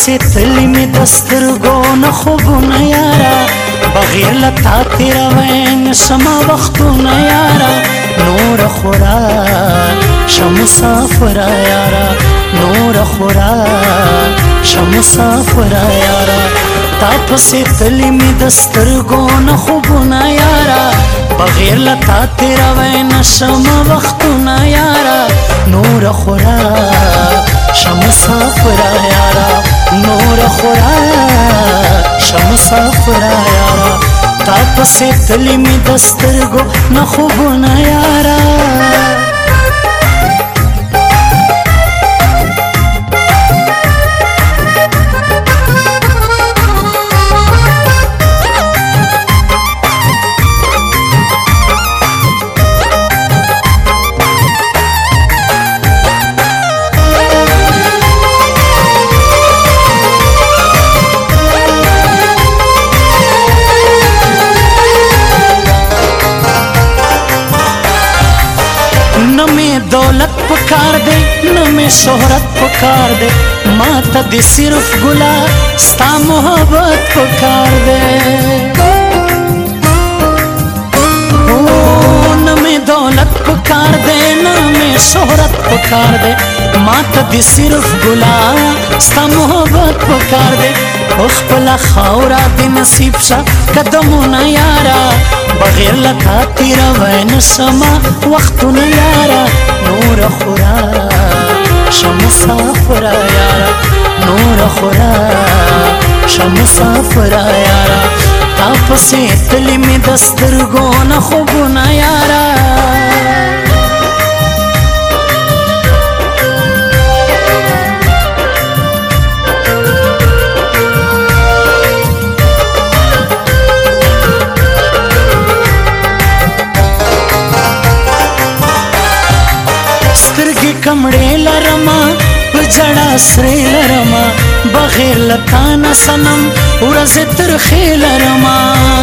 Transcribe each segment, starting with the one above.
پسې تللی مې د سترګو نه خوبونه یاره بغیر له تا تېروی نشمه وختونه یاره نوره خورا شه مسافره یاره نوره خورا شه مسافره یاره تا پسې تللی مې د سترګو نه خوبونه یاره بغیر له تا تېروی نشمه وختونه یاره نوره خورا شه مسافره یاره نوره خورا شه مسافره یاره تا پسې تللی مې د سترګو نه خوبونه یاره دولت پکار دے نمی شہرت پکار دے ماتا دی صرف گلا ستا محبت پکار دے نمی دولت پکار دے نمی شہرت پکار دے ماتا دی صرف گلا ستا محبت پکار دے اخپلا خاورا دی نصیب شا قدمونا یارا بغیر لتا تیروی نشما وقتونا یارا نور خورا شه مسافره یاره نور خورا شه مسافره یاره تا پسې تللی مې د سترګو نه خوبونه یاره کمڑے لرما پجڑا سرے لرما بغیر لتانا سنم ورز ترخی لرما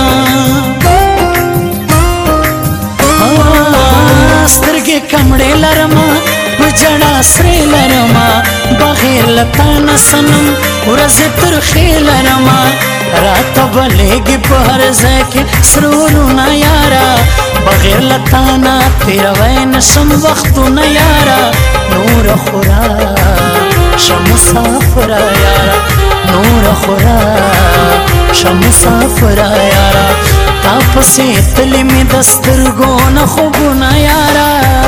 سترگی کمڑے لرما پجڑا سرے لرما بغیر لتانا سنم ورز ترخی لرما رات بلیگی پہر زیکی سرولونا یارا بغیر لتانا تیروی نشم وقتونا یارا نور خورا شه مسافره یاره نور خورا شه مسافره یاره تا پسې تللی مې د سترګو نه خوبونه یاره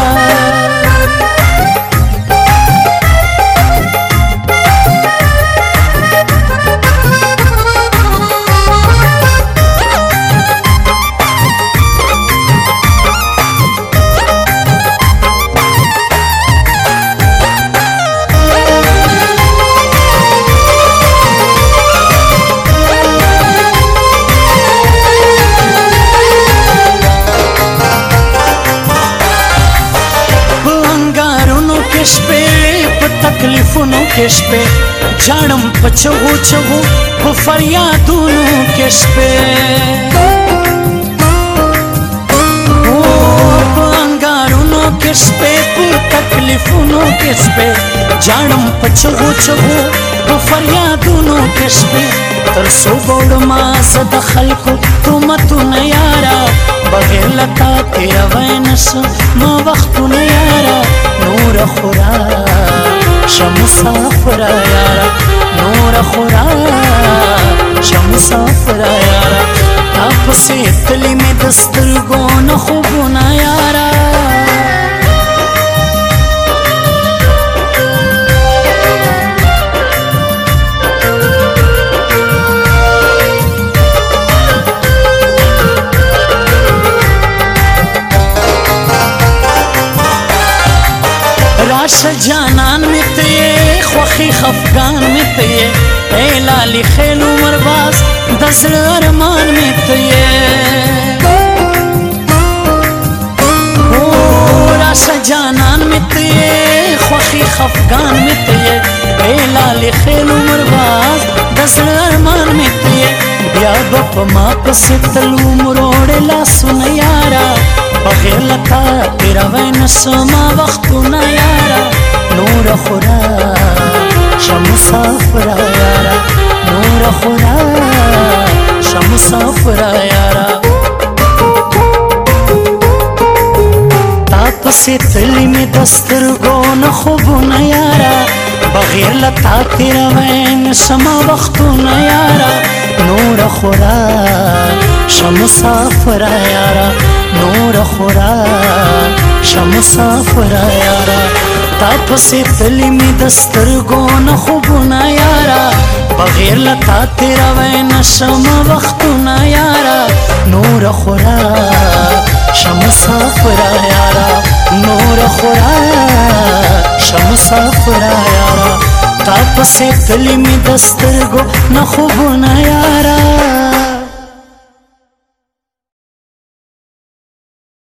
تکلیفونو کې شپې جاړم په چغو چغو په فریادونو کې شپې په انګارونو کې شپې په تکلیفونو کې شپې جاړم په چغو چغو په فریادونو کې شپې تر څو بوړما زه د خلکو تهمتونه یاره بغیر له تا تېروی نشمه وختونه یاره نوره خورا شه مسافره یاره نوره خورا شه مسافره یاره تا پسې تللی مې د سترګو نه خوبونه یاره راشه جانان می ته خوخي خفقان می ته اے لالی خیل عمر باز د زړه ارمان می ته راشه جانان می ته خوخي خفقان می ته اے لالی خیل عمر باز د زړه ارمان می ته بیا به په ما پسې تل عمروړې لاسونه یاره بغیر لتا تېروی نشمه وختونه یاره نوره خورا شه مسافره یاره خورا شمسافر یارا تا پسې تللی مې دسترګو نه خوبونه یارا بغیر له تا تېروین سما وختونه یارا نور خورا شمسافر یارا نور خورا شمسافر یارا تا پسې تللی مې دسترګو نه خوبونه یارا بغیر له تا تېروین سما وختونه یارا نور خورا شمسافر یارا نور خورا شمسافر یارا تا پسې تللی مې دسترګو نه خوبونه